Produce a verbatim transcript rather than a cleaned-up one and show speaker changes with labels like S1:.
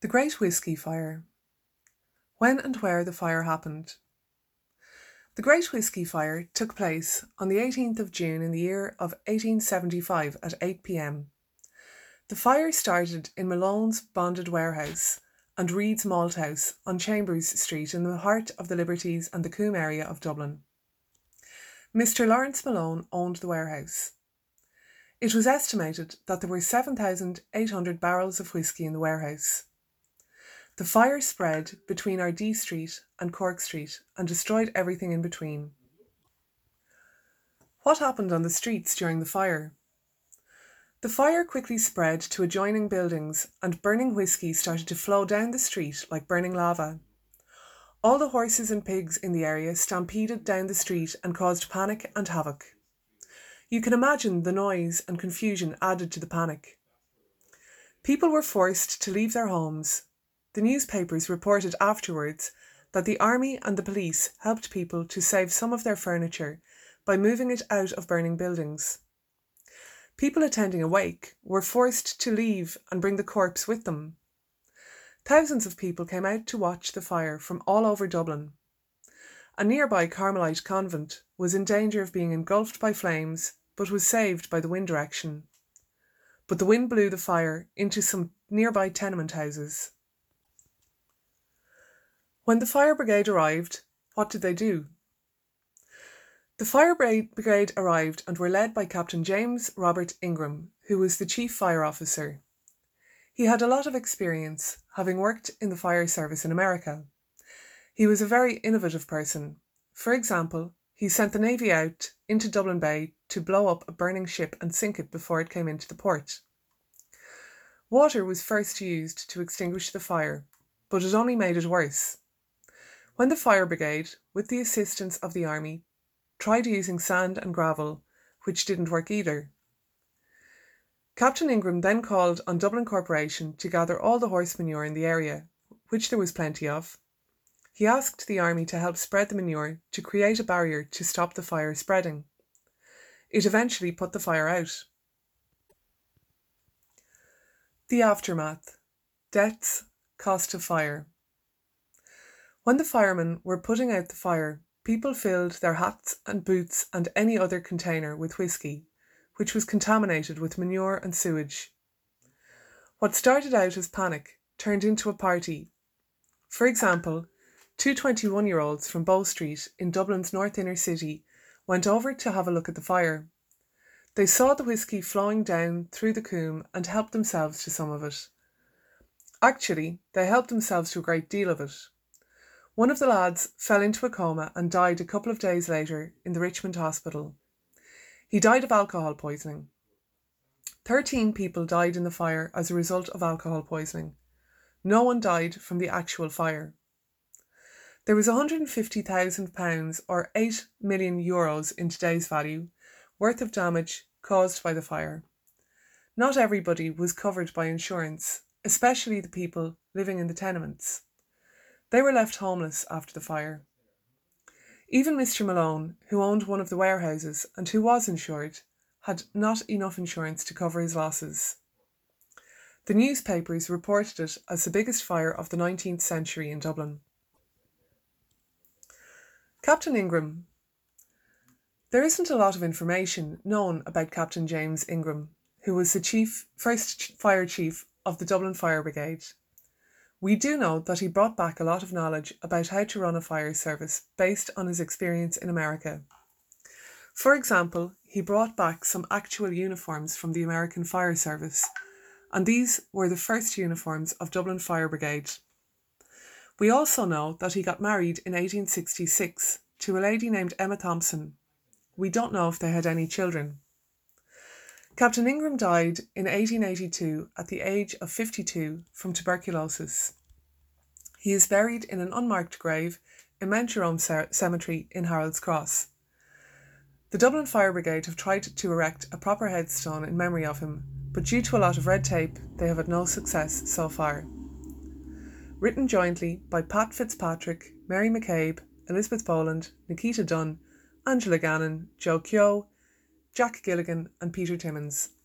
S1: The Great Whisky Fire. When and where the fire happened. The Great Whisky Fire took place on the eighteenth of June in the year of eighteen seventy-five at eight p m. The fire started in Malone's Bonded Warehouse and Reed's Malthouse on Chambers Street in the heart of the Liberties and the Coombe area of Dublin. Mister Lawrence Malone owned the warehouse. It was estimated that there were seven thousand eight hundred barrels of whisky in the warehouse. The fire spread between Ardee Street and Cork Street and destroyed everything in between. What happened on the streets during the fire? The fire quickly spread to adjoining buildings and burning whisky started to flow down the street like burning lava. All the horses and pigs in the area stampeded down the street and caused panic and havoc. You can imagine the noise and confusion added to the panic. People were forced to leave their homes. The newspapers reported afterwards that the army and the police helped people to save some of their furniture by moving it out of burning buildings. People attending a wake were forced to leave and bring the corpse with them. Thousands of people came out to watch the fire from all over Dublin. A nearby Carmelite convent was in danger of being engulfed by flames but was saved by the wind direction. But the wind blew the fire into some nearby tenement houses. When the fire brigade arrived, what did they do? The fire brigade arrived and were led by Captain James Robert Ingram, who was the chief fire officer. He had a lot of experience, having worked in the fire service in America. He was a very innovative person. For example, he sent the Navy out into Dublin Bay to blow up a burning ship and sink it before it came into the port. Water was first used to extinguish the fire, but it only made it worse. When the fire brigade, with the assistance of the army, tried using sand and gravel, which didn't work either. Captain Ingram then called on Dublin Corporation to gather all the horse manure in the area, which there was plenty of. He asked the army to help spread the manure to create a barrier to stop the fire spreading. It eventually put the fire out. The aftermath. Deaths, cost of fire. When the firemen were putting out the fire, people filled their hats and boots and any other container with whisky, which was contaminated with manure and sewage. What started out as panic turned into a party. For example, two twenty-one-year-olds from Bow Street in Dublin's North Inner City went over to have a look at the fire. They saw the whisky flowing down through the Coombe and helped themselves to some of it. Actually, they helped themselves to a great deal of it. One of the lads fell into a coma and died a couple of days later in the Richmond Hospital. He died of alcohol poisoning. Thirteen people died in the fire as a result of alcohol poisoning. No one died from the actual fire. There was one hundred fifty thousand pounds or eight million euros in today's value worth of damage caused by the fire. Not everybody was covered by insurance, especially the people living in the tenements. They were left homeless after the fire. Even Mister Malone, who owned one of the warehouses and who was insured, had not enough insurance to cover his losses. The newspapers reported it as the biggest fire of the nineteenth century in Dublin. Captain Ingram. There isn't a lot of information known about Captain James Ingram, who was the chief, first fire chief of the Dublin Fire Brigade. We do know that he brought back a lot of knowledge about how to run a fire service based on his experience in America. For example, he brought back some actual uniforms from the American Fire Service, and these were the first uniforms of Dublin Fire Brigade. We also know that he got married in eighteen sixty-six to a lady named Emma Thompson. We don't know if they had any children. Captain Ingram died in eighteen eighty-two at the age of fifty-two from tuberculosis. He is buried in an unmarked grave in Mount Jerome Cemetery in Harold's Cross. The Dublin Fire Brigade have tried to erect a proper headstone in memory of him, but due to a lot of red tape, they have had no success so far. Written jointly by Pat Fitzpatrick, Mary McCabe, Elizabeth Boland, Nikita Dunn, Angela Gannon, Joe Keogh, Jack Gilligan and Peter Timmins.